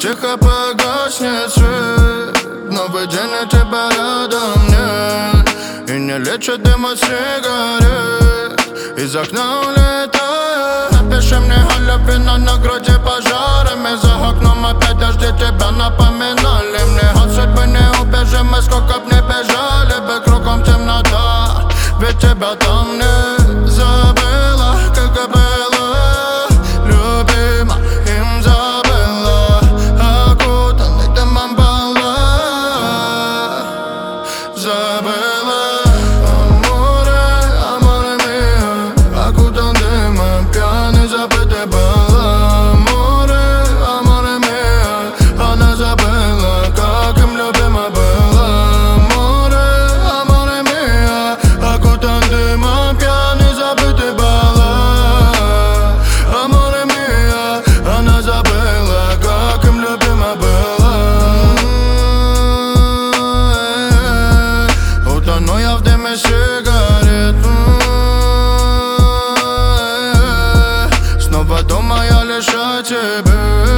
тихо погаснет свет. Новый день, и тебя рядом нет. И не лечит дым от сигарет. Из окна улетает. Напиши мне о любви, но на груди пожарами. За окном опять дожди тебя напоминали. Мне от судьбы не убежим, мы сколько б не бежали бы. Кругом темнота, ведь тебя там не забыла. Как и было, любима, им забыла. Окутанный дымом была, забыла. Аморе, аморе мио, окутан дымом, пьяный забытый была. Аморе, аморе мио, она забыла, как им любима была. Аморе, аморе мио, окутан дымом, пьяный забытый была. Аморе мио, она забыла, как им любима была. Утону я в дыме сигарет. Снова думаю лишь о тебе.